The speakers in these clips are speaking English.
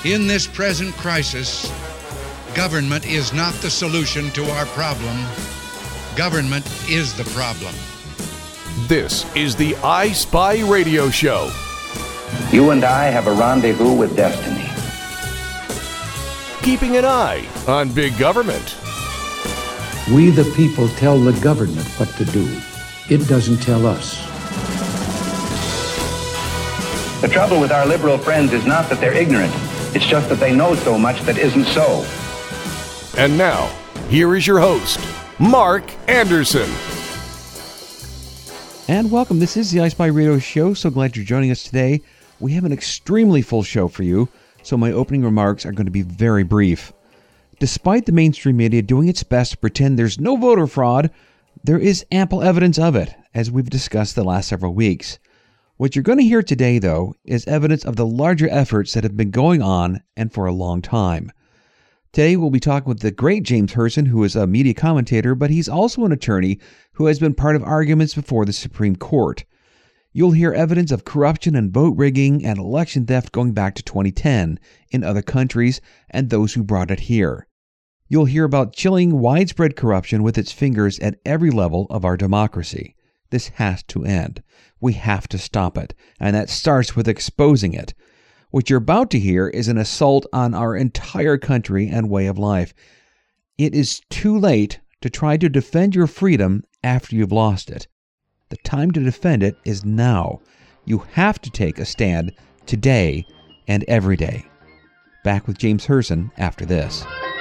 In this present crisis, government is not the solution to our problem. Government is the problem. This is the I Spy Radio Show. You and I have a rendezvous with destiny. Keeping an eye on big government. We the people tell the government what to do. It doesn't tell us. The trouble with our liberal friends is not that they're ignorant. It's just that they know so much that isn't so. And now, here is your host, Mark Anderson. And welcome. This is the I Spy Radio Show. So glad you're joining us today. We have an extremely full show for you, so my opening remarks are going to be very brief. Despite the mainstream media doing its best to pretend there's no voter fraud, there is ample evidence of it, as we've discussed the last several weeks. What you're going to hear today, though, is evidence of the larger efforts that have been going on and for a long time. Today, we'll be talking with the great James Herson, who is a media commentator, but he's also an attorney who has been part of arguments before the Supreme Court. You'll hear evidence of corruption and vote rigging and election theft going back to 2010 in other countries and those who brought it here. You'll hear about chilling widespread corruption with its fingers at every level of our democracy. This has to end. We have to stop it, and that starts with exposing it. What you're about to hear is an assault on our entire country and way of life. It is too late to try to defend your freedom after you've lost it. The time to defend it is now. You have to take a stand today and every day. Back with James Herson after this.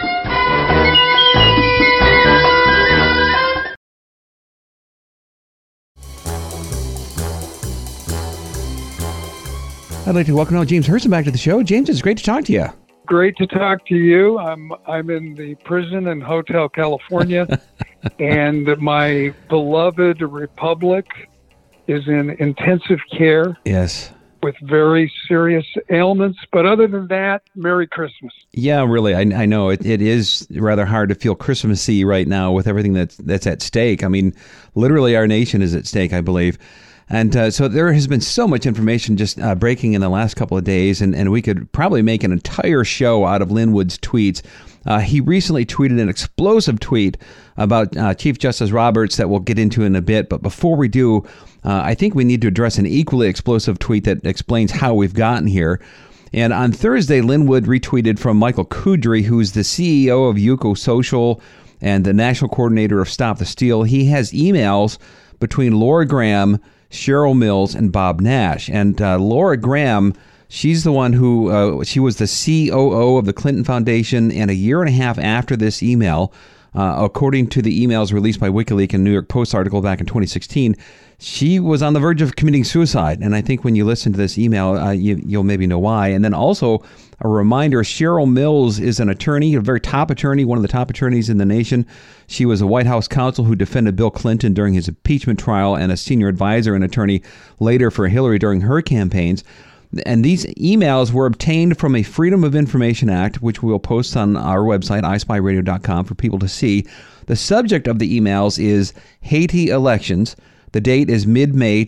I'd like to welcome now James Herson back to the show. James, it's great to talk to you. Great to talk to you. I'm in the prison in Hotel California, and my beloved republic is in intensive care. Yes. With very serious ailments. But other than that, Merry Christmas. Yeah, really. I know it is rather hard to feel Christmassy right now with everything that's at stake. I mean, literally our nation is at stake, I believe. And so there has been so much information just breaking in the last couple of days, and we could probably make an entire show out of Lin Wood's tweets. He recently tweeted an explosive tweet about Chief Justice Roberts that we'll get into in a bit. But before we do, I think we need to address an equally explosive tweet that explains how we've gotten here. And on Thursday, Lin Wood retweeted from Michael Kudry, who's the CEO of Yuko Social and the national coordinator of Stop the Steal. He has emails between Laura Graham, Cheryl Mills, and Bob Nash. And Laura Graham, she's the one who, she was the COO of the Clinton Foundation, and a year and a half after this email, according to the emails released by WikiLeaks and New York Post article back in 2016, she was on the verge of committing suicide. And I think when you listen to this email, you'll maybe know why. And then also a reminder, Cheryl Mills is an attorney, a very top attorney, one of the top attorneys in the nation. She was a White House counsel who defended Bill Clinton during his impeachment trial and a senior advisor and attorney later for Hillary during her campaigns. And these emails were obtained from a Freedom of Information Act, which we will post on our website, ispyradio.com, for people to see. The subject of the emails is Haiti elections. The date is mid-May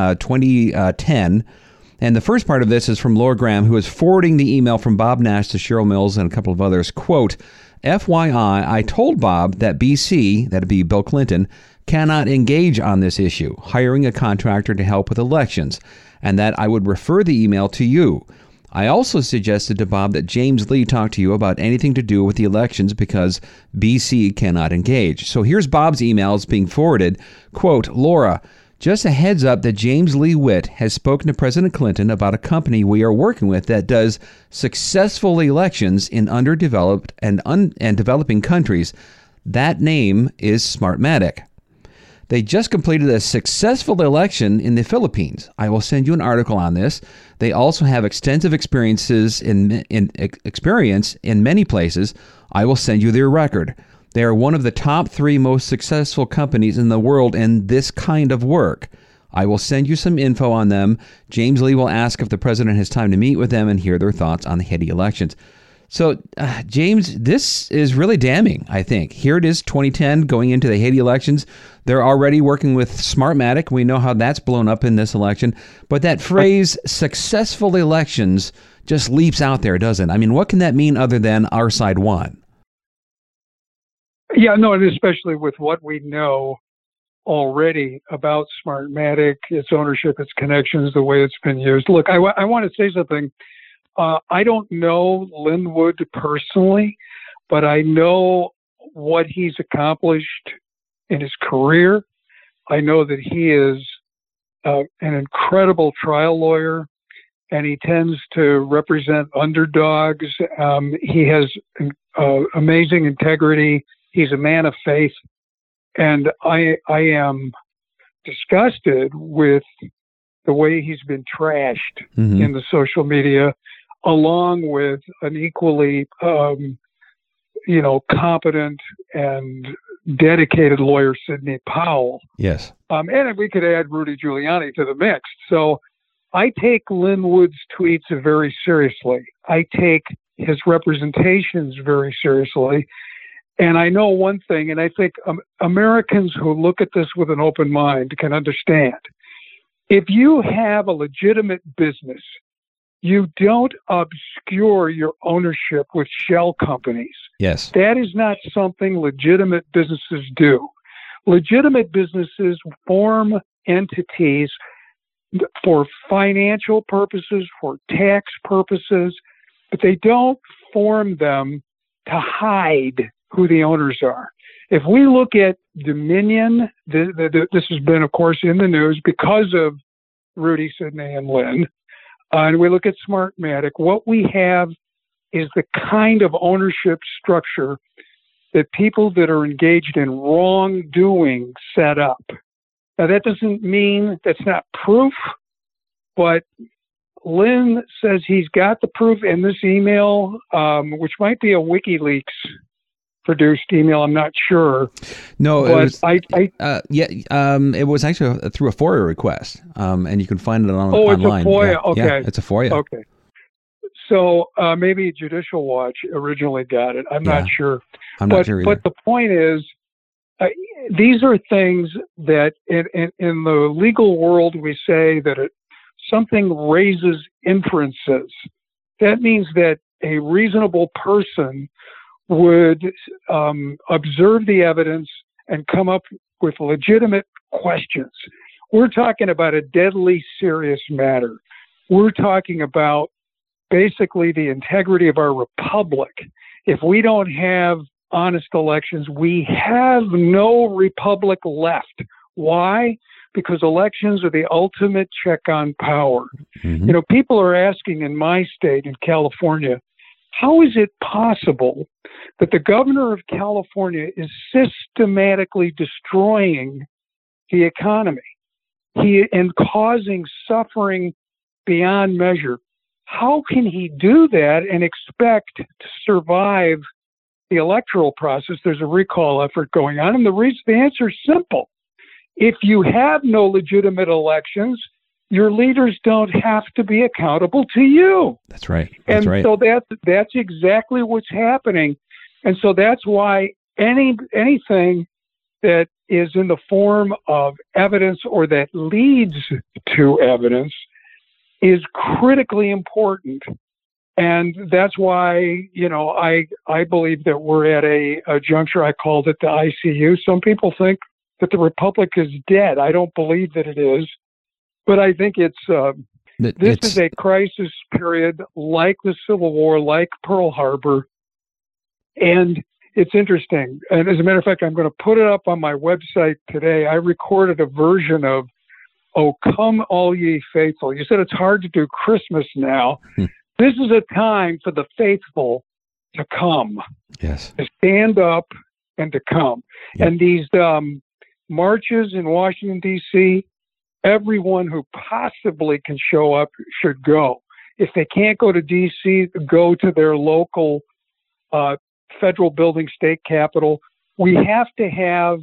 2010. And the first part of this is from Laura Graham, who is forwarding the email from Bob Nash to Cheryl Mills and a couple of others. Quote, FYI, I told Bob that BC, that'd be Bill Clinton, cannot engage on this issue, hiring a contractor to help with elections, and that I would refer the email to you. I also suggested to Bob that James Lee talk to you about anything to do with the elections because BC cannot engage. So here's Bob's emails being forwarded. Quote, Laura, just a heads up that James Lee Witt has spoken to President Clinton about a company we are working with that does successful elections in underdeveloped and developing countries. That name is Smartmatic. They just completed a successful election in the Philippines. I will send you an article on this. They also have extensive experience in many places. I will send you their record. They are one of the top 3 most successful companies in the world in this kind of work. I will send you some info on them. James Lee will ask if the president has time to meet with them and hear their thoughts on the Haiti elections. So, James, this is really damning, I think. Here it is, 2010, going into the Haiti elections. They're already working with Smartmatic. We know how that's blown up in this election. But that phrase, successful elections, just leaps out there, doesn't it? I mean, what can that mean other than our side won? Yeah, no, and especially with what we know already about Smartmatic, its ownership, its connections, the way it's been used. Look, I want to say something. I don't know Linwood personally, but I know what he's accomplished in his career. I know that he is an incredible trial lawyer, and he tends to represent underdogs. He has amazing integrity. He's a man of faith. And I am disgusted with the way he's been trashed in the social media, along with an equally, competent and dedicated lawyer, Sidney Powell. Yes. And we could add Rudy Giuliani to the mix. So I take Linwood's tweets very seriously. I take his representations very seriously. And I know one thing, and I think Americans who look at this with an open mind can understand. If you have a legitimate business, you don't obscure your ownership with shell companies. Yes. That is not something legitimate businesses do. Legitimate businesses form entities for financial purposes, for tax purposes, but they don't form them to hide who the owners are. If we look at Dominion, this has been, of course, in the news because of Rudy, Sidney, and Lynn, and we look at Smartmatic, what we have is the kind of ownership structure that people that are engaged in wrongdoing set up. Now, that doesn't mean that's not proof, but Lynn says he's got the proof in this email, which might be a WikiLeaks produced email. I'm not sure. No, but it was actually through a FOIA request, and you can find it online. Oh, it's a FOIA. Yeah. Okay, yeah, it's a FOIA. Okay, so maybe Judicial Watch originally got it. I'm not sure. I'm not sure either. But the point is, these are things that in the legal world we say that something raises inferences. That means that a reasonable person would observe the evidence and come up with legitimate questions. We're talking about a deadly serious matter. We're talking about basically the integrity of our republic. If we don't have honest elections, we have no republic left. Why? Because elections are the ultimate check on power. Mm-hmm. You know, people are asking in my state, in California, how is it possible that the governor of California is systematically destroying the economy and causing suffering beyond measure? How can he do that and expect to survive the electoral process? There's a recall effort going on, and the answer is simple. If you have no legitimate elections, your leaders don't have to be accountable to you. That's right. So that's exactly what's happening. And so that's why anything that is in the form of evidence or that leads to evidence is critically important. And that's why, I believe that we're at a juncture. I called it the ICU. Some people think that the republic is dead. I don't believe that it is. But I think this is a crisis period like the Civil War, like Pearl Harbor. And it's interesting. And as a matter of fact, I'm going to put it up on my website today. I recorded a version of "O Come All Ye Faithful." You said it's hard to do Christmas now. This is a time for the faithful to come. Yes. To stand up and to come. Yep. And these marches in Washington, D.C., everyone who possibly can show up should go. If they can't go to D.C., go to their local federal building, state capitol. We have to have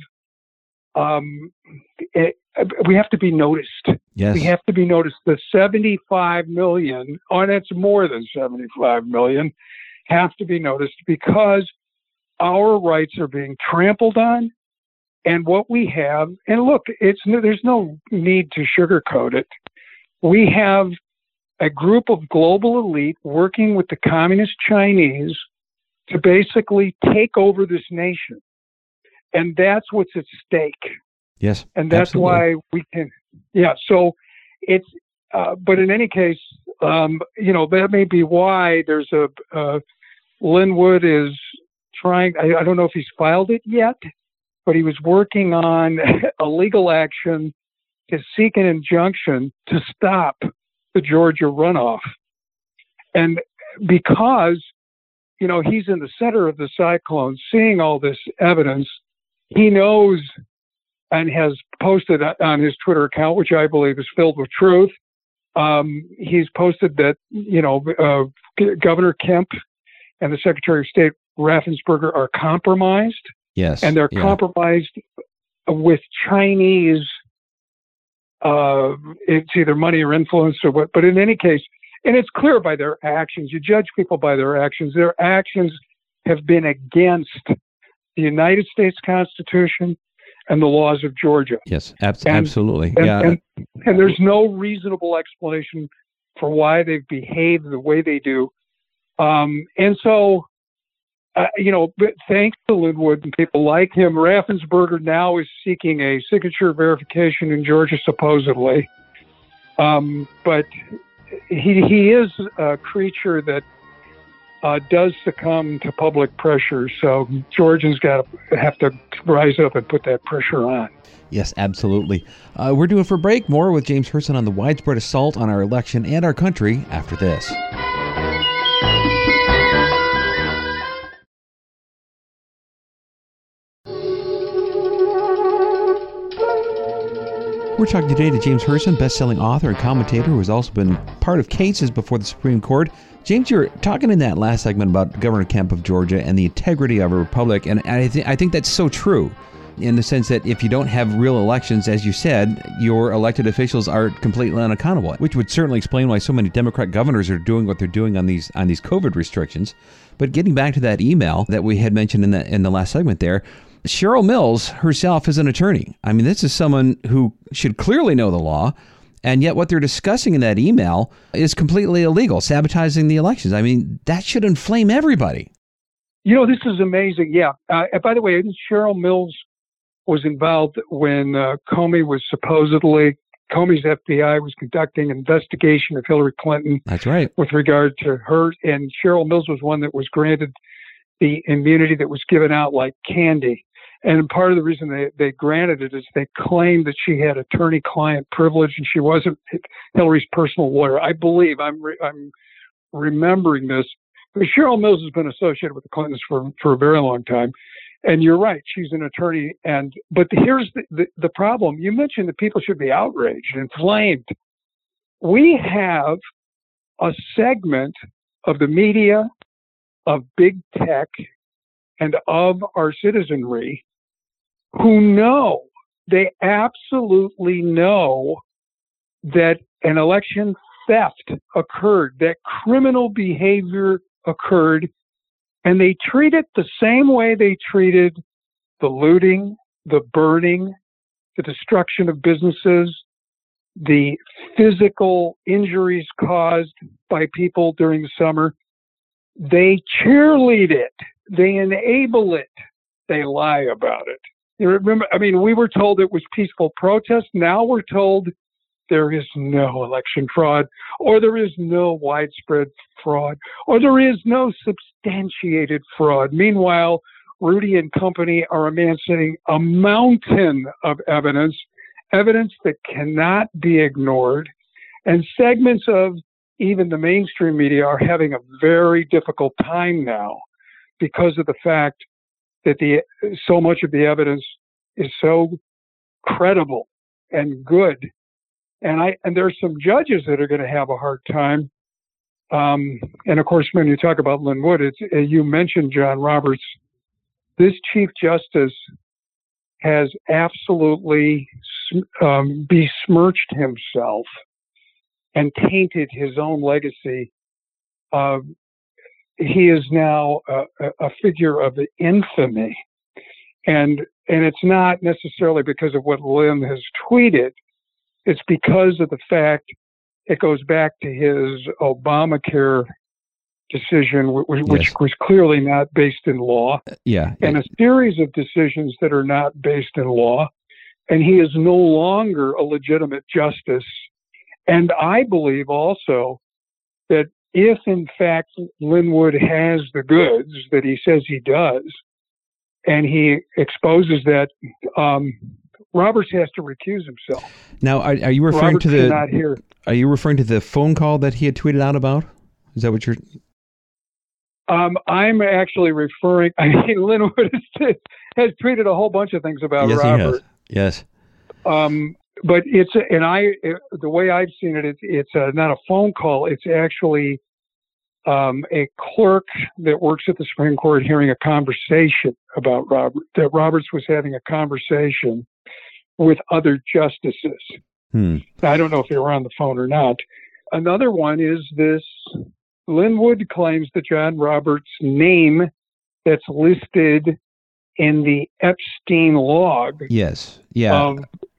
we have to be noticed. Yes. We have to be noticed. The 75 million, and it's more than 75 million, have to be noticed because our rights are being trampled on. And what we have, and look, there's no need to sugarcoat it. We have a group of global elite working with the communist Chinese to basically take over this nation. And that's what's at stake. Yes. And that's absolutely. why we can, so it's, but in any case, that may be why there's Linwood is trying, I don't know if he's filed it yet, but he was working on a legal action to seek an injunction to stop the Georgia runoff. And because, he's in the center of the cyclone, seeing all this evidence, he knows and has posted on his Twitter account, which I believe is filled with truth. He's posted that, Governor Kemp and the Secretary of State Raffensperger are compromised. Yes. And they're compromised with Chinese, it's either money or influence or what, but in any case, and it's clear by their actions, you judge people by their actions. Their actions have been against the United States Constitution and the laws of Georgia. Yes, absolutely. And there's no reasonable explanation for why they've behaved the way they do. And so, but thanks to Linwood and people like him, Raffensperger now is seeking a signature verification in Georgia, supposedly. But he is a creature that does succumb to public pressure. So Georgians have to rise up and put that pressure on. Yes, absolutely. We're due for a break. More with James Herson on the widespread assault on our election and our country after this. We're talking today to James Herson, best-selling author and commentator who has also been part of cases before the Supreme Court. James, you were talking in that last segment about Governor Kemp of Georgia and the integrity of a republic, and I think that's so true in the sense that if you don't have real elections, as you said, your elected officials are completely unaccountable, which would certainly explain why so many Democrat governors are doing what they're doing on these COVID restrictions. But getting back to that email that we had mentioned in the last segment there, Cheryl Mills herself is an attorney. I mean, this is someone who should clearly know the law, and yet what they're discussing in that email is completely illegal, sabotaging the elections. I mean, that should inflame everybody. This is amazing. Yeah. By the way, Cheryl Mills was involved when Comey's FBI was conducting an investigation of Hillary Clinton. That's right. With regard to her, and Cheryl Mills was one that was granted the immunity that was given out like candy. And part of the reason they granted it is they claimed that she had attorney-client privilege and she wasn't Hillary's personal lawyer. I believe, I'm remembering this. But Cheryl Mills has been associated with the Clintons for a very long time. And you're right, she's an attorney. But here's the problem. You mentioned that people should be outraged, inflamed. We have a segment of the media, of big tech, and of our citizenry who they absolutely know that an election theft occurred, that criminal behavior occurred, and they treat it the same way they treated the looting, the burning, the destruction of businesses, the physical injuries caused by people during the summer. They cheerlead it. They enable it. They lie about it. You remember, we were told it was peaceful protest. Now we're told there is no election fraud, or there is no widespread fraud, or there is no substantiated fraud. Meanwhile, Rudy and company are amassing a mountain of evidence that cannot be ignored, and segments of even the mainstream media are having a very difficult time now because of the fact that so much of the evidence is so credible and good. And there's some judges that are going to have a hard time. And of course, when you talk about Linwood, you mentioned John Roberts. This Chief Justice has absolutely besmirched himself and tainted his own legacy he is now a figure of infamy. And it's not necessarily because of what Lynn has tweeted. It's because of the fact it goes back to his Obamacare decision, which was clearly not based in law. And a series of decisions that are not based in law. And he is no longer a legitimate justice. And I believe also that if, in fact, Linwood has the goods that he says he does, and he exposes that, Roberts has to recuse himself. Now, are you referring Roberts to Are you referring to the phone call that he had tweeted out about? Is that what you're? I'm actually referring. I mean, Linwood has tweeted a whole bunch of things about Robert. Yes. But the way I've seen it, it's not a phone call. It's actually a clerk that works at the Supreme Court hearing a conversation about Robert. That Roberts was having a conversation with other justices. I don't know if they were on the phone or not. Another one is this: Linwood claims that John Roberts' name that's listed in the Epstein log. Yes. Yeah.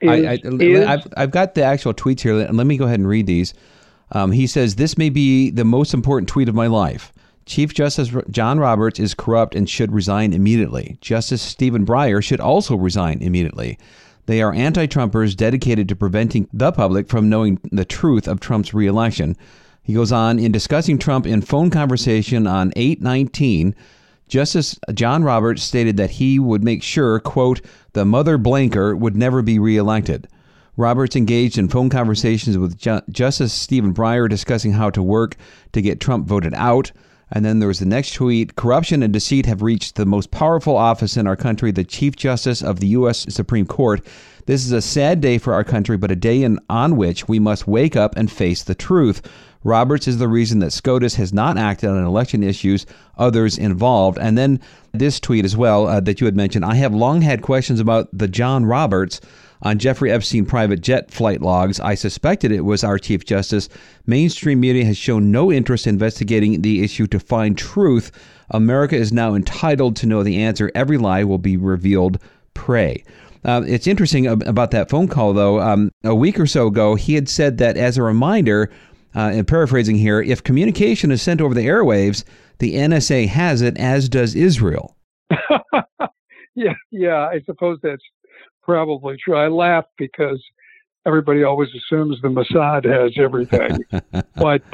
I've got the actual tweets here. Let me go ahead and read these. He says, "This may be the most important tweet of my life. Chief Justice John Roberts is corrupt and should resign immediately. Justice Stephen Breyer should also resign immediately. They are anti-Trumpers dedicated to preventing the public from knowing the truth of Trump's reelection." He goes on, in discussing Trump in phone conversation on 8/19, Justice John Roberts stated that he would make sure, quote, the mother blanker would never be reelected. Roberts engaged in phone conversations with Justice Stephen Breyer discussing how to work to get Trump voted out. And then there was the next tweet: "Corruption and deceit have reached the most powerful office in our country, the Chief Justice of the U.S. Supreme Court. This is a sad day for our country, but a day on which we must wake up and face the truth. Roberts is the reason that SCOTUS has not acted on election issues, others involved." And then this tweet as well that you had mentioned: "I have long had questions about the John Roberts on Jeffrey Epstein private jet flight logs. I suspected it was our Chief Justice. Mainstream media has shown no interest in investigating the issue to find truth. America is now entitled to know the answer. Every lie will be revealed. Pray." It's interesting about that phone call, though. A week or so ago, he had said that as a reminder, and paraphrasing here, if communication is sent over the airwaves, the NSA has it, as does Israel. Yeah, I suppose that's probably true. I laugh because everybody always assumes the Mossad has everything. but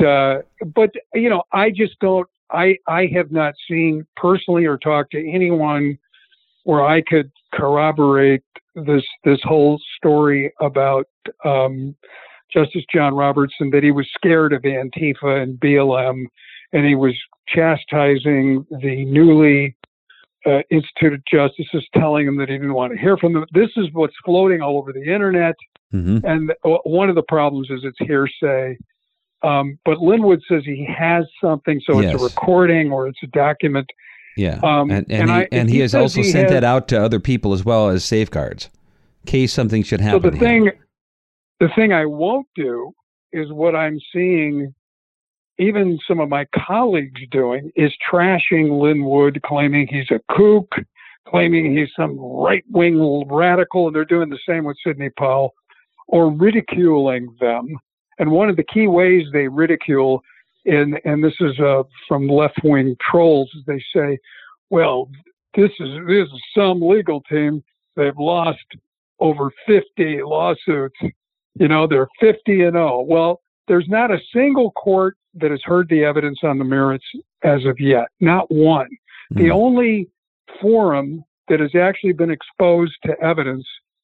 I just don't. I have not seen personally or talked to anyone where I could corroborate this whole story about Justice John Roberts, and that he was scared of Antifa and BLM, and he was chastising the newly instituted justices, telling them that he didn't want to hear from them. This is what's floating all over the internet. Mm-hmm. And one of the problems is it's hearsay. But Linwood says he has something, so it's a recording or it's a document. Yeah, and he has also sent that out to other people as well as safeguards, in case something should happen. So the thing I won't do is what I'm seeing even some of my colleagues doing, is trashing Linwood, claiming he's a kook, claiming he's some right-wing radical, and they're doing the same with Sidney Powell, or ridiculing them. And one of the key ways they ridicule, and this is from left-wing trolls, they say, well, this is some legal team. They've lost over 50 lawsuits. You know, they're 50-0. Well, there's not a single court that has heard the evidence on the merits as of yet. Not one. Mm-hmm. The only forum that has actually been exposed to evidence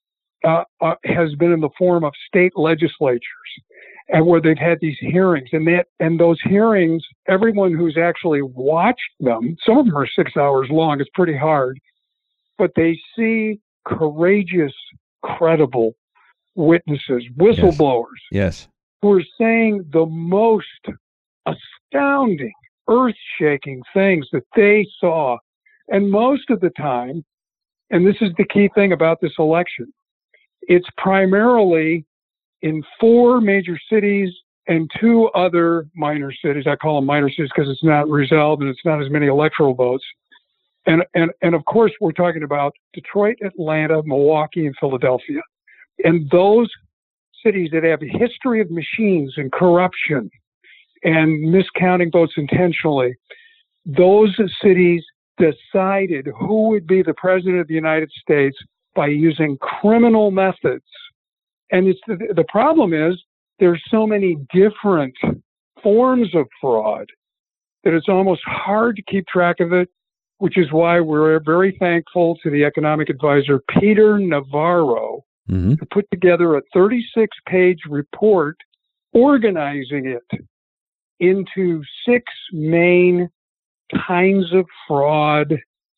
has been in the form of state legislatures, and where they've had these hearings. And those hearings, everyone who's actually watched them, some of them are 6 hours long. It's pretty hard, but they see courageous, credible witnesses, whistleblowers, yes, who are saying the most astounding, earth-shaking things that they saw. And most of the time, and this is the key thing about this election, it's primarily in 4 major cities and 2 other minor cities. I call them minor cities because it's not resolved and it's not as many electoral votes. And of course, we're talking about Detroit, Atlanta, Milwaukee, and Philadelphia. And those cities that have a history of machines and corruption and miscounting votes intentionally, those cities decided who would be the president of the United States by using criminal methods. And it's the problem is there's so many different forms of fraud that it's almost hard to keep track of it, which is why we're very thankful to the economic advisor Peter Navarro, who put together a 36-page report organizing it into 6 main kinds of fraud.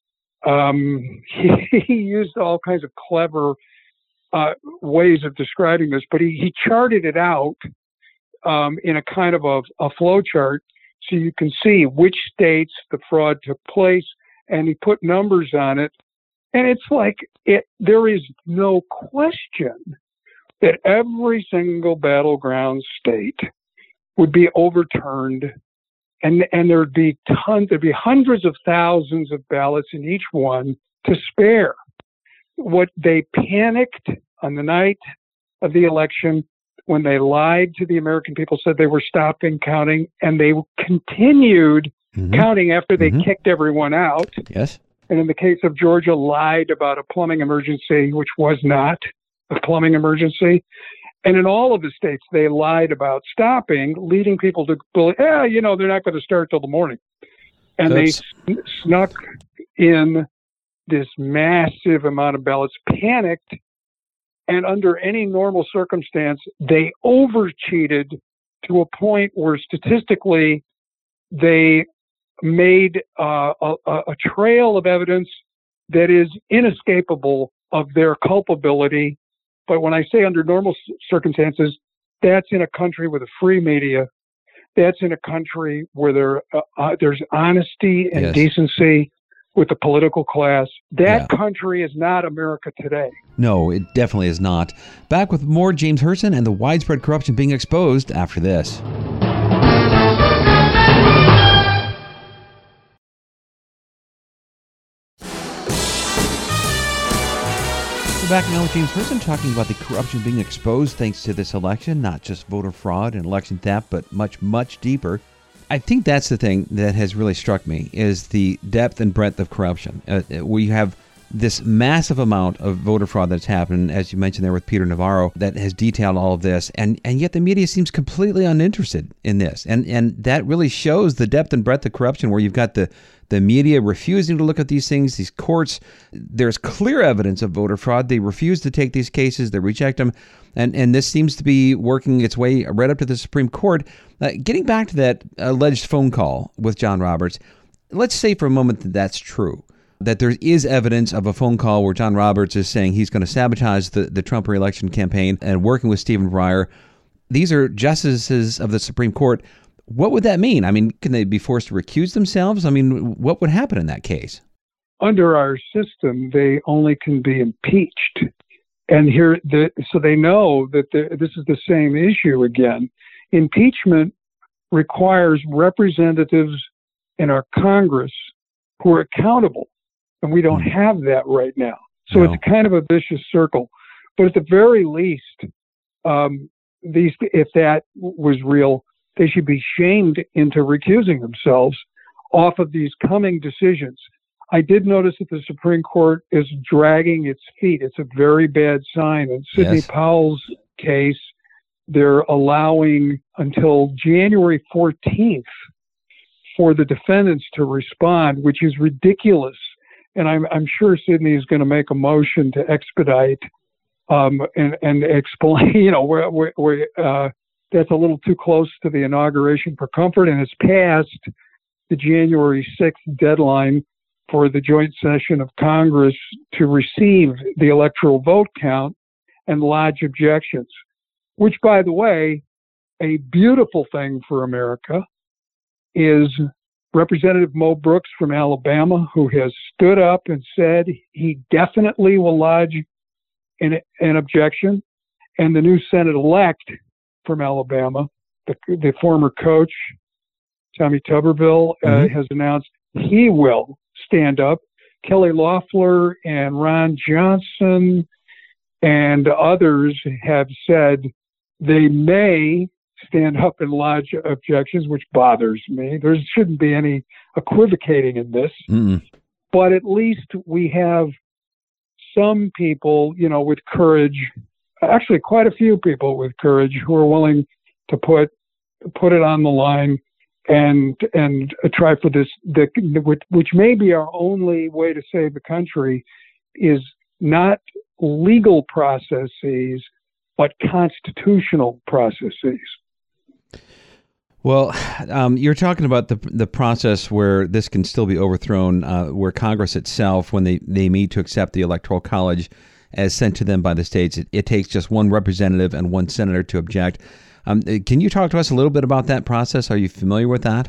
He used all kinds of clever ways of describing this, but he charted it out in a kind of a flow chart so you can see which states the fraud took place, and he put numbers on it. And it's like there is no question that every single battleground state would be overturned, and there'd be hundreds of thousands of ballots in each one to spare. What they panicked on the night of the election when they lied to the American people, said they were stopping counting, and they continued counting after they kicked everyone out. Yes. And in the case of Georgia, lied about a plumbing emergency, which was not a plumbing emergency. And in all of the states, they lied about stopping, leading people to believe, they're not going to start till the morning. And they snuck in this massive amount of ballots, panicked, and under any normal circumstance, they over-cheated to a point where statistically they made a trail of evidence that is inescapable of their culpability. But when I say under normal circumstances, that's in a country with a free media. That's in a country where there's honesty and decency with the political class. That country is not America today. No, it definitely is not. Back with more James Herson and the widespread corruption being exposed after this. We're back now with James Herson talking about the corruption being exposed thanks to this election, not just voter fraud and election theft, but much, much deeper. I think that's the thing that has really struck me, is the depth and breadth of corruption. We have this massive amount of voter fraud that's happened, as you mentioned there with Peter Navarro, that has detailed all of this, and yet the media seems completely uninterested in this. And that really shows the depth and breadth of corruption, where you've got the media refusing to look at these things, these courts. There's clear evidence of voter fraud. They refuse to take these cases. They reject them. And this seems to be working its way right up to the Supreme Court. Getting back to that alleged phone call with John Roberts, let's say for a moment that that's true, that there is evidence of a phone call where John Roberts is saying he's going to sabotage the Trump re-election campaign and working with Stephen Breyer. These are justices of the Supreme Court. What would that mean? I mean, can they be forced to recuse themselves? I mean, what would happen in that case? Under our system, they only can be impeached. And so they know that this is the same issue again. Impeachment requires representatives in our Congress who are accountable, and we don't have that right now. So It's kind of a vicious circle. But at the very least, if that was real, they should be shamed into recusing themselves off of these coming decisions. I did notice that the Supreme Court is dragging its feet. It's a very bad sign. In Sidney Powell's case, they're allowing until January 14th for the defendants to respond, which is ridiculous. And I'm sure Sidney is going to make a motion to expedite and explain, that's a little too close to the inauguration for comfort, and it's past the January 6th deadline for the joint session of Congress to receive the electoral vote count and lodge objections, which, by the way, a beautiful thing for America is Representative Mo Brooks from Alabama, who has stood up and said he definitely will lodge an objection, and the new Senate-elect from Alabama, the former coach, Tommy Tuberville, has announced he will stand up. Kelly Loeffler and Ron Johnson and others have said they may stand up and lodge objections, which bothers me. There shouldn't be any equivocating in this. But at least we have some people, with courage, actually quite a few people with courage who are willing to put it on the line and try for this, which may be our only way to save the country, is not legal processes, but constitutional processes. Well, you're talking about the process where this can still be overthrown, where Congress itself, when they meet to accept the Electoral College as sent to them by the states, it takes just one representative and one senator to object. Can you talk to us a little bit about that process? Are you familiar with that?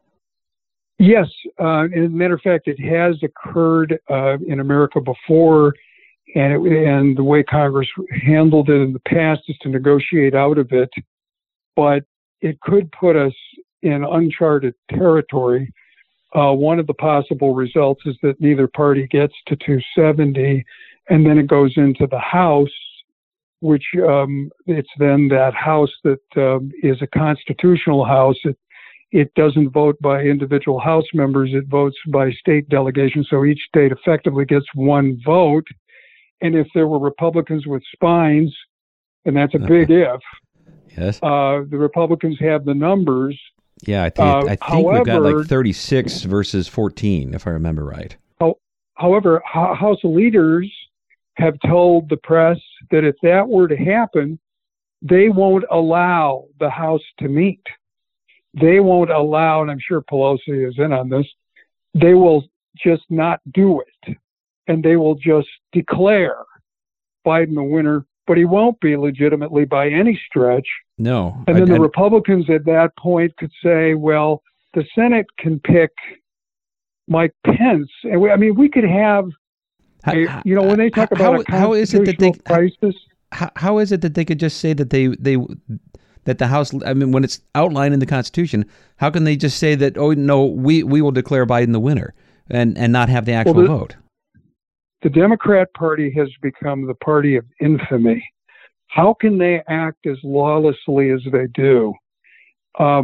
Yes. As a matter of fact, it has occurred in America before, and the way Congress handled it in the past is to negotiate out of it. But it could put us in uncharted territory. One of the possible results is that neither party gets to 270, and then it goes into the House, which it's then that House that is a constitutional House. It doesn't vote by individual House members. It votes by state delegations. So each state effectively ggets one vote. And if there were Republicans with spines, and that's a big if, yes, the Republicans have the numbers. Yeah, I think we've got like 36 versus 14, if I remember right. However, House leaders have told the press that if that were to happen, they won't allow the House to meet. They won't allow, and I'm sure Pelosi is in on this, they will just not do it. And they will just declare Biden the winner, but he won't be legitimately by any stretch. No. And then the Republicans at that point could say, well, the Senate can pick Mike Pence. And we could have, when they talk about a constitutional crisis. How is it that they could just say that that the House, when it's outlined in the Constitution, how can they just say that, oh, no, we will declare Biden the winner and not have the actual vote? The Democrat Party has become the party of infamy. How can they act as lawlessly as they do? How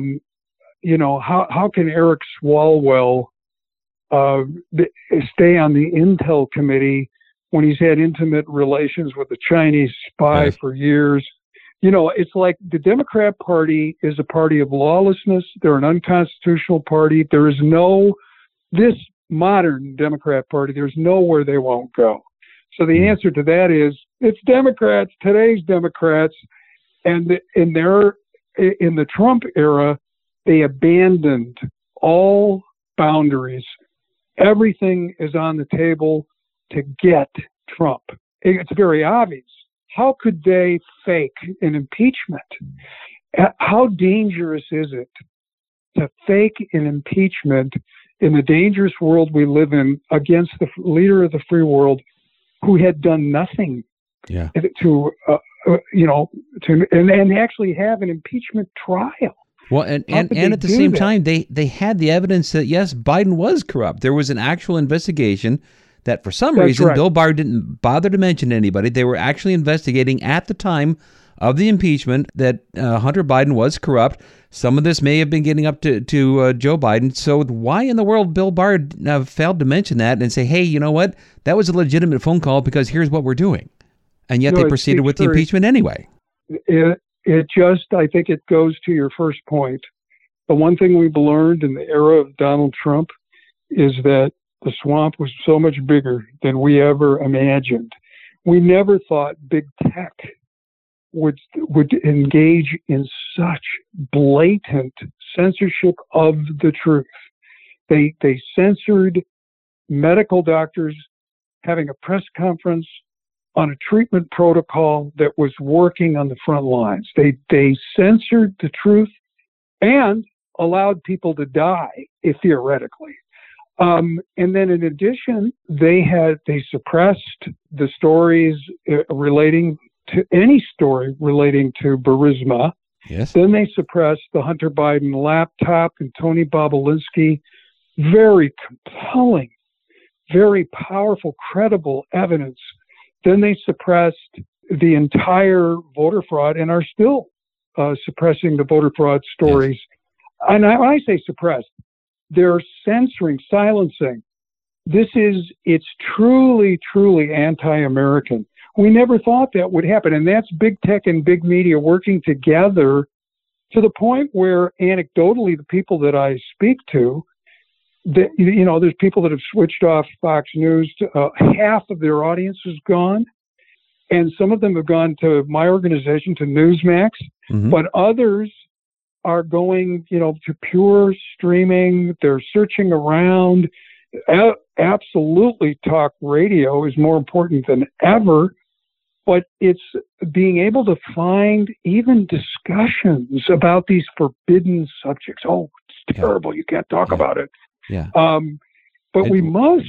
can Eric Swalwell stay on the Intel Committee when he's had intimate relations with a Chinese spy for years? It's like the Democrat Party is a party of lawlessness. They're an unconstitutional party. There is this modern Democrat Party, there's nowhere they won't go. So the answer to that is it's Democrats, today's Democrats, and in the Trump era, they abandoned all boundaries. Everything is on the table to get Trump. It's very obvious. How could they fake an impeachment? How dangerous is it to fake an impeachment in the dangerous world we live in against the leader of the free world who had done nothing to actually have an impeachment trial? Well, and at the same time, they had the evidence that, yes, Biden was corrupt. There was an actual investigation that for some reason Bill Barr didn't bother to mention to anybody. They were actually investigating at the time of the impeachment that Hunter Biden was corrupt. Some of this may have been getting up to Joe Biden. So why in the world Bill Barr failed to mention that and say, hey, you know what? That was a legitimate phone call because here's what we're doing. And yet they proceeded with the impeachment anyway. I think it goes to your first point. The one thing we've learned in the era of Donald Trump is that the swamp was so much bigger than we ever imagined. We never thought big tech would engage in such blatant censorship of the truth. They censored medical doctors having a press conference on a treatment protocol that was working on the front lines. They censored the truth and allowed people to die, theoretically. And then in addition, they suppressed the stories relating to any story relating to Burisma, Yes. Then they suppressed the Hunter Biden laptop and Tony Bobulinski. Very compelling, very powerful, credible evidence. Then they suppressed the entire voter fraud and are still suppressing the voter fraud stories. Yes. And when I say suppressed, they're censoring, silencing. It's truly, truly anti-American. We never thought that would happen. And that's big tech and big media working together to the point where anecdotally, the people that I speak to, there's people that have switched off Fox News. Half of their audience is gone. And some of them have gone to my organization, to Newsmax. Mm-hmm. But others are going, to pure streaming. They're searching around. Absolutely, talk radio is more important than ever. But it's being able to find even discussions about these forbidden subjects. Oh, it's terrible. You can't talk about it. Yeah. But we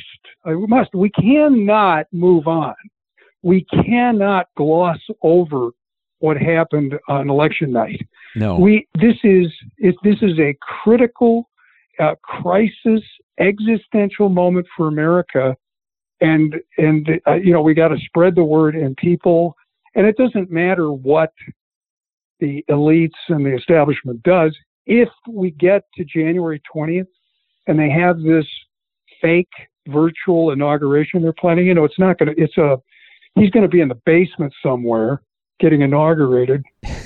we cannot move on. We cannot gloss over what happened on election night. No. This is a critical crisis, existential moment for America. And we got to spread the word, and people, and it doesn't matter what the elites and the establishment does. If we get to January 20th and they have this fake virtual inauguration they're planning, he's going to be in the basement somewhere getting inaugurated.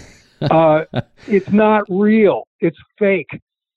It's not real. It's fake.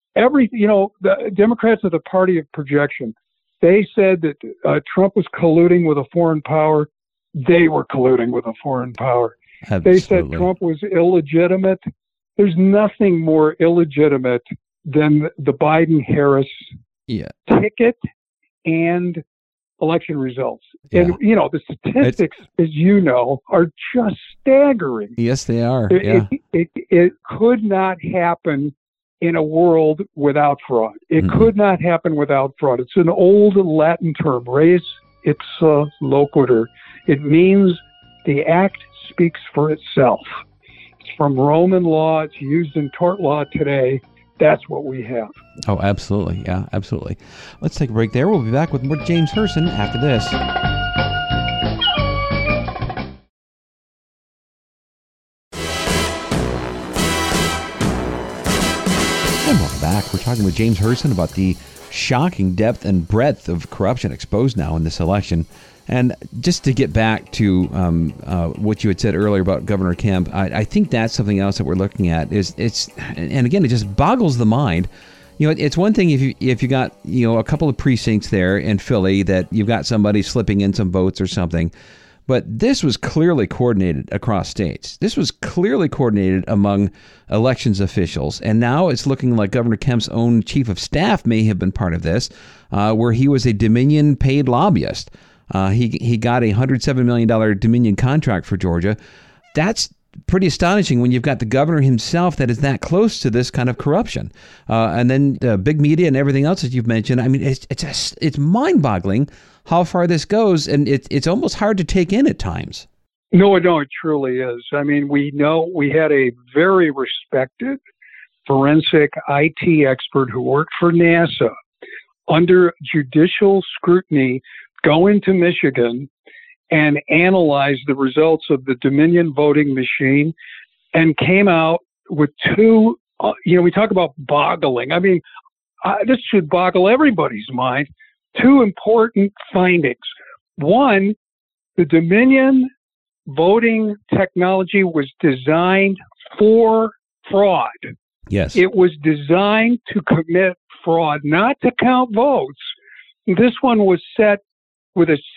The Democrats are the party of projection. They said that Trump was colluding with a foreign power. They were colluding with a foreign power. Absolutely. They said Trump was illegitimate. There's nothing more illegitimate than the Biden-Harris ticket and election results. Yeah. And, the statistics, as you know, are just staggering. Yes, they are. It could not happen in a world without fraud. It could not happen without fraud. It's an old Latin term, res ipsa loquitur. It means the act speaks for itself. It's from Roman law. It's used in tort law today. That's what we have. Oh, absolutely. Yeah, absolutely. Let's take a break there. We'll be back with more James Herson after this. And welcome back. We're talking with James Herson about the shocking depth and breadth of corruption exposed now in this election. And just to get back to what you had said earlier about Governor Kemp, I think that's something else that we're looking at. And again, it just boggles the mind. It's one thing if you got a couple of precincts there in Philly that you've got somebody slipping in some votes or something, but this was clearly coordinated across states. This was clearly coordinated among elections officials, and now it's looking like Governor Kemp's own chief of staff may have been part of this, where he was a Dominion paid lobbyist. He got a $107 million Dominion contract for Georgia. That's pretty astonishing when you've got the governor himself that is that close to this kind of corruption. And then big media and everything else that you've mentioned. I mean, it's mind-boggling how far this goes, and it's almost hard to take in at times. No, it truly is. I mean, we know we had a very respected forensic IT expert who worked for NASA under judicial scrutiny go into Michigan and analyze the results of the Dominion voting machine and came out with two, we talk about boggling. I mean, this should boggle everybody's mind. Two important findings. One, the Dominion voting technology was designed for fraud. Yes. It was designed to commit fraud, not to count votes. This one was set with a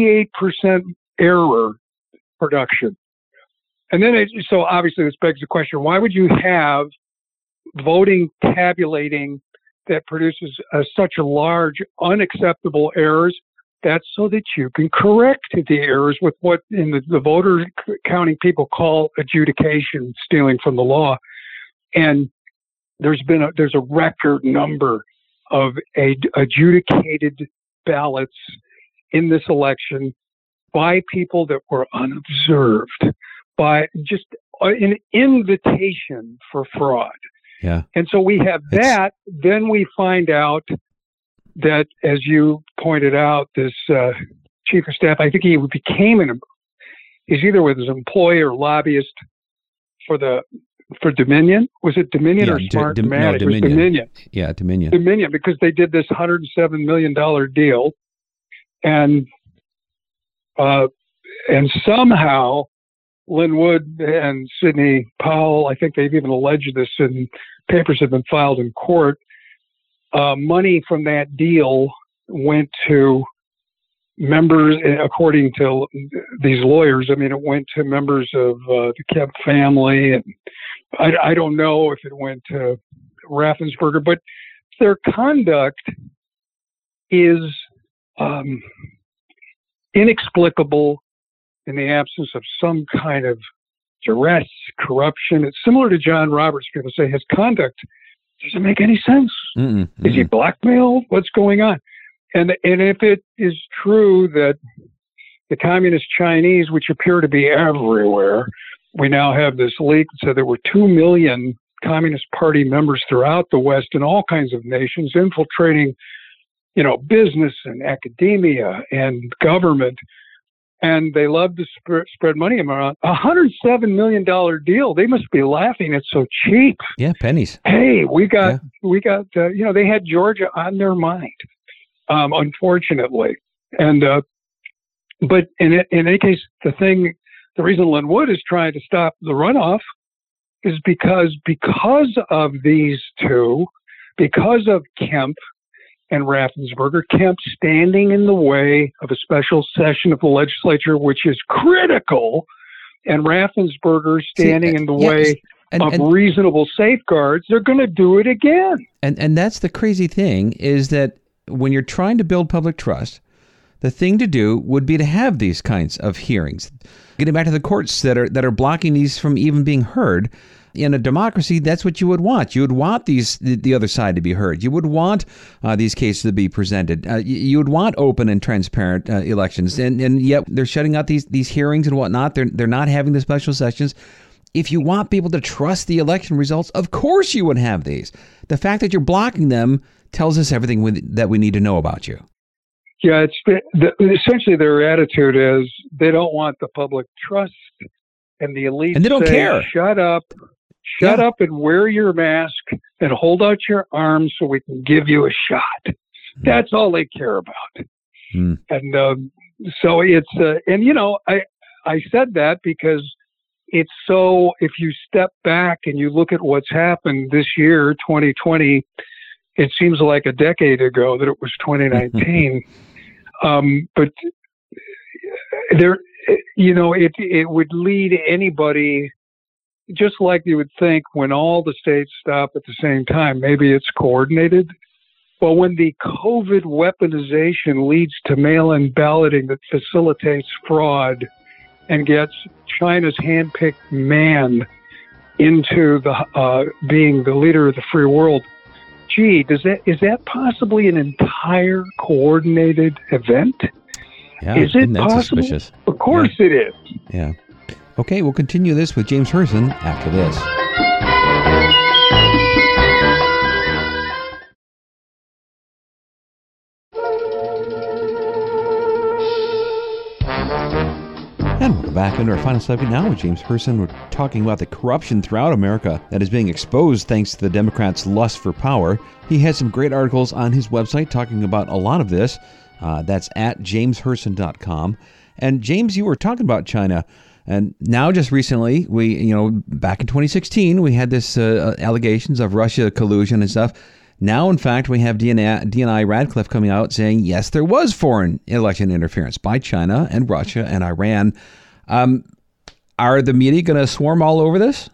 68% error production. And then, so obviously this begs the question, why would you have voting tabulating that produces such a large unacceptable errors? That's so that you can correct the errors with what in the voter counting people call adjudication, stealing from the law. And there's a record number of adjudicated ballots in this election by people that were unobserved, by just an invitation for fraud. Yeah. And so we have that. Then we find out that, as you pointed out, this chief of staff, I think he became he's either with his employer or lobbyist for Dominion. Was it Dominion or Smartmatic? No, Dominion. It was Dominion. Yeah, Dominion. Dominion, because they did this $107 million deal, and somehow Lynn Wood and Sidney Powell, I think they've even alleged this, and papers have been filed in court. Money from that deal went to members, according to these lawyers. I mean, it went to members of the Kemp family, and I don't know if it went to Raffensperger, but their conduct is inexplicable in the absence of some kind of duress, corruption. It's similar to John Roberts. People say his conduct doesn't make any sense. Is he blackmailed? What's going on? And if it is true that the communist Chinese, which appear to be everywhere, we now have this leak that said there were 2 million Communist Party members throughout the West in all kinds of nations infiltrating, business and academia and government. And they love to spread money around. $107 million deal. They must be laughing. It's so cheap. Yeah, pennies. Hey, we got. They had Georgia on their mind, unfortunately. And but in any case, the reason Lynn Wood is trying to stop the runoff is because of these two, because of Kemp and Raffensperger, Kemp standing in the way of a special session of the legislature, which is critical, and Raffensperger standing in the way of reasonable safeguards, they're going to do it again. And that's the crazy thing, is that when you're trying to build public trust, the thing to do would be to have these kinds of hearings. Getting back to the courts that are blocking these from even being heard. In a democracy, that's what you would want. You would want the other side to be heard. You would want these cases to be presented. You would want open and transparent elections. And yet they're shutting out these hearings and whatnot. They're not having the special sessions. If you want people to trust the election results, of course you would have these. The fact that you're blocking them tells us everything that we need to know about you. Yeah, essentially their attitude is they don't want the public trust, and the elite and they don't care. Shut up and wear your mask and hold out your arms so we can give you a shot. That's all they care about. And so it's I said that because it's so, if you step back and you look at what's happened this year, 2020, it seems like a decade ago that it was 2019. But there, it would lead anybody, just like you would think when all the states stop at the same time, maybe it's coordinated. Well, when the COVID weaponization leads to mail-in balloting that facilitates fraud and gets China's handpicked man into the being the leader of the free world, gee, is that possibly an entire coordinated event? Yeah, is it possible? Suspicious. Of course it is. Yeah. Okay, we'll continue this with James Herson after this. And welcome back into our final subject now with James Herson. We're talking about the corruption throughout America that is being exposed thanks to the Democrats' lust for power. He has some great articles on his website talking about a lot of this. That's at jamesherson.com. And James, you were talking about China. And now just recently, back in 2016, we had this allegations of Russia collusion and stuff. Now, in fact, we have DNI Radcliffe coming out saying, yes, there was foreign election interference by China and Russia and Iran. Are the media going to swarm all over this?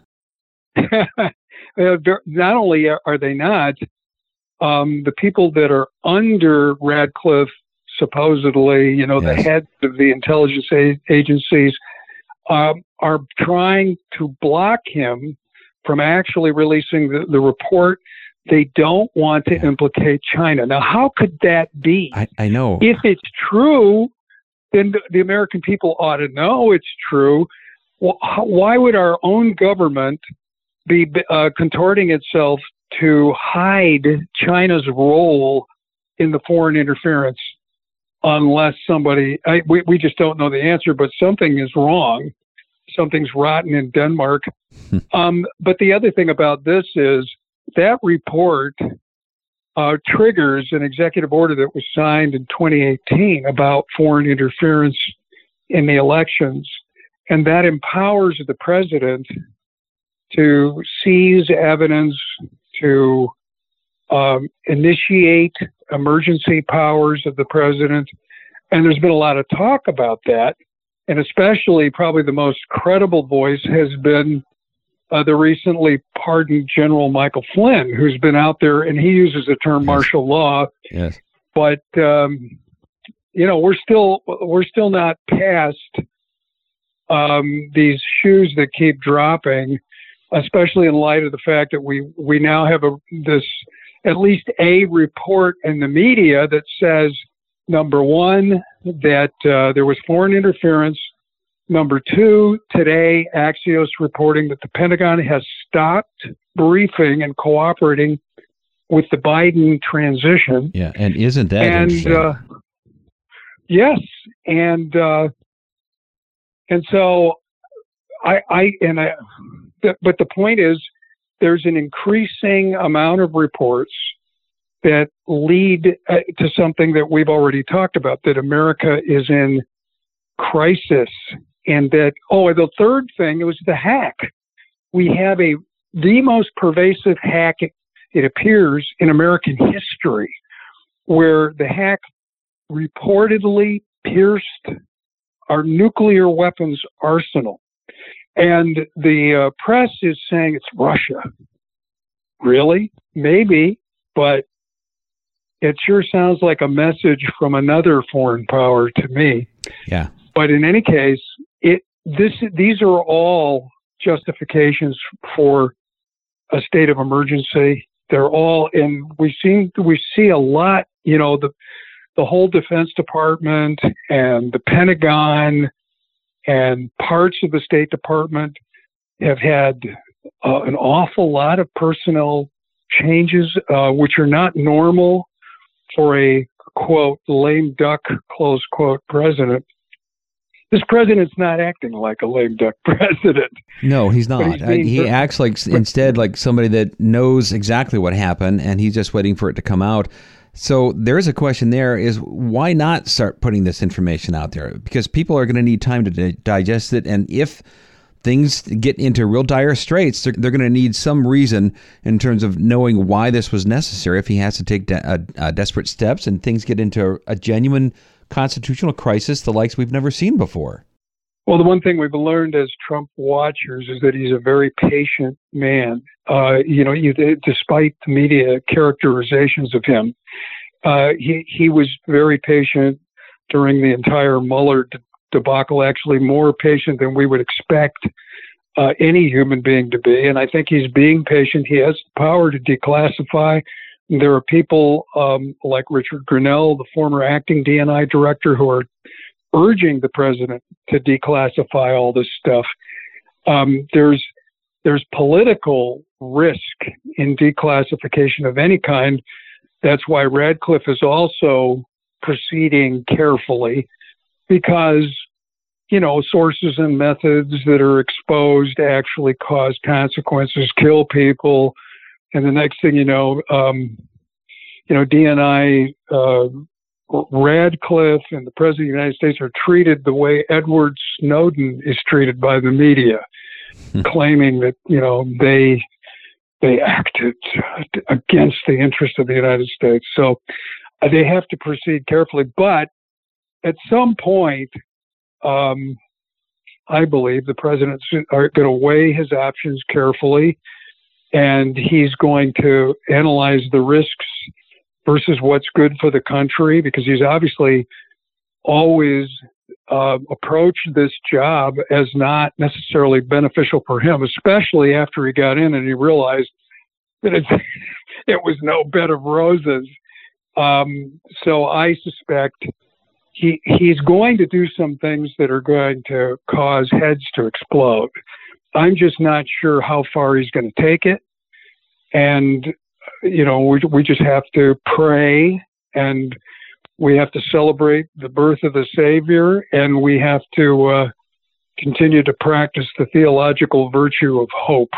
Not only are they not, the people that are under Radcliffe, supposedly, the heads of the intelligence agencies, are trying to block him from actually releasing the report. They don't want to implicate China. Now, how could that be? I know. If it's true, then the American people ought to know it's true. why would our own government be contorting itself to hide China's role in the foreign interference? Unless we just don't know the answer, but something is wrong. Something's rotten in Denmark. But the other thing about this is that report triggers an executive order that was signed in 2018 about foreign interference in the elections. And that empowers the president to seize evidence, to initiate emergency powers of the president. And there's been a lot of talk about that. And especially probably the most credible voice has been the recently pardoned General Michael Flynn, who's been out there, and he uses the term martial law. Yes. But, we're still not past these shoes that keep dropping, especially in light of the fact that we now have at least a report in the media that says, number one, that there was foreign interference. Number two, today, Axios reporting that the Pentagon has stopped briefing and cooperating with the Biden transition. Yeah, and isn't that interesting? Yes, and so but the point is, there's an increasing amount of reports that lead to something that we've already talked about, that America is in crisis. And that, the third thing was the hack. We have the most pervasive hack, it appears, in American history, where the hack reportedly pierced our nuclear weapons arsenal. And the press is saying it's Russia. Really? Maybe, but it sure sounds like a message from another foreign power to me. Yeah. But in any case, these are all justifications for a state of emergency. They're all, and we see a lot. The whole Defense Department and the Pentagon and parts of the State Department have had an awful lot of personnel changes, which are not normal for a, quote, lame duck, close quote, president. This president's not acting like a lame duck president. No, he's not. He acts instead like somebody that knows exactly what happened, and he's just waiting for it to come out. So there's a question there, is why not start putting this information out there? Because people are going to need time to digest it, and if things get into real dire straits, they're going to need some reason in terms of knowing why this was necessary if he has to take desperate steps and things get into a genuine constitutional crisis, the likes we've never seen before. Well, the one thing we've learned as Trump watchers is that he's a very patient man. Despite the media characterizations of him, he was very patient during the entire Mueller debacle, actually more patient than we would expect any human being to be. And I think he's being patient. He has the power to declassify. There are people like Richard Grenell, the former acting DNI director, who are urging the president to declassify all this stuff. There's political risk in declassification of any kind. That's why Radcliffe is also proceeding carefully, because, sources and methods that are exposed actually cause consequences, kill people. And the next thing DNI, Radcliffe and the President of the United States are treated the way Edward Snowden is treated by the media, claiming that, they acted against the interest of the United States. So they have to proceed carefully. But at some point, I believe the president's going to weigh his options carefully, and he's going to analyze the risks versus what's good for the country, because he's obviously always approached this job as not necessarily beneficial for him, especially after he got in and he realized that it was no bed of roses. So I suspect he's going to do some things that are going to cause heads to explode. I'm just not sure how far he's going to take it. And, we just have to pray, and we have to celebrate the birth of the Savior, and we have to continue to practice the theological virtue of hope.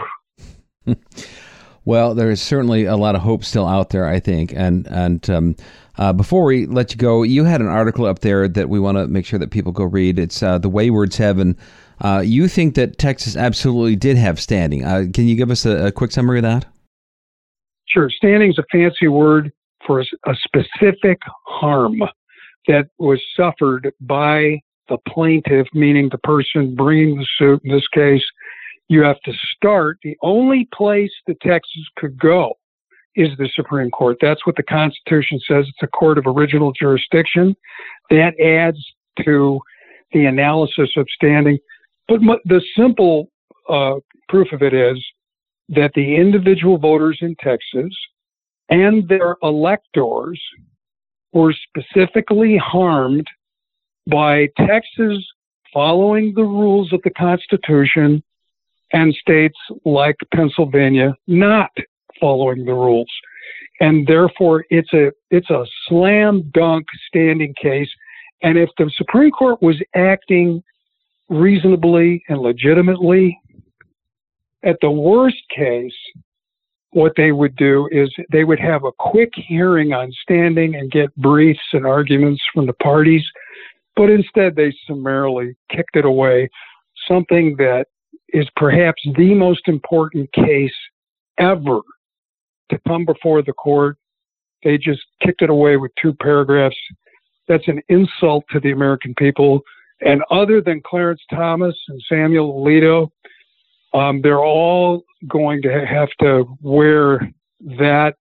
Well, there is certainly a lot of hope still out there, I think. And before we let you go, you had an article up there that we want to make sure that people go read. It's The Wayward Seven. You think that Texas absolutely did have standing. Can you give us a quick summary of that? Sure. Standing is a fancy word for a specific harm that was suffered by the plaintiff, meaning the person bringing the suit. In this case, you have to start. The only place that Texas could go is the Supreme Court. That's what the Constitution says. It's a court of original jurisdiction. That adds to the analysis of standing. But the simple proof of it is that the individual voters in Texas and their electors were specifically harmed by Texas following the rules of the Constitution and states like Pennsylvania not following the rules. And therefore, it's a slam dunk standing case. And if the Supreme Court was acting reasonably and legitimately, at the worst case, what they would do is they would have a quick hearing on standing and get briefs and arguments from the parties. But instead, they summarily kicked it away, something that is perhaps the most important case ever to come before the court. They just kicked it away with 2 paragraphs. That's an insult to the American people. And other than Clarence Thomas and Samuel Alito, they're all going to have to wear that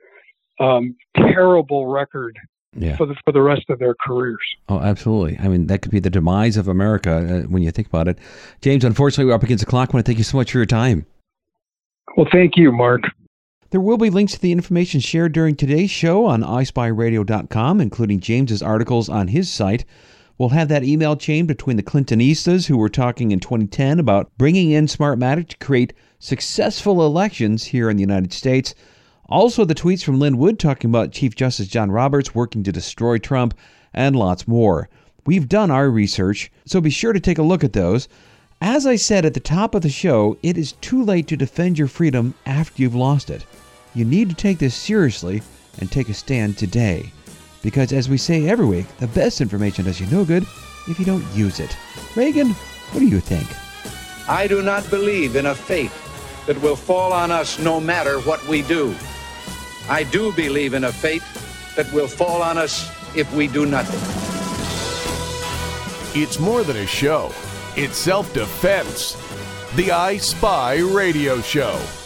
terrible record for the rest of their careers. Oh, absolutely. I mean, that could be the demise of America when you think about it. James, unfortunately, we're up against the clock. I want to thank you so much for your time. Well, thank you, Mark. There will be links to the information shared during today's show on ispyradio.com, including James's articles on his site. We'll have that email chain between the Clintonistas, who were talking in 2010 about bringing in Smartmatic to create successful elections here in the United States. Also, the tweets from Lin Wood talking about Chief Justice John Roberts working to destroy Trump, and lots more. We've done our research, so be sure to take a look at those. As I said at the top of the show, it is too late to defend your freedom after you've lost it. You need to take this seriously and take a stand today. Because as we say every week, the best information does you no good if you don't use it. Reagan, what do you think? I do not believe in a fate that will fall on us no matter what we do. I do believe in a fate that will fall on us if we do nothing. It's more than a show. It's self-defense. The I Spy Radio Show.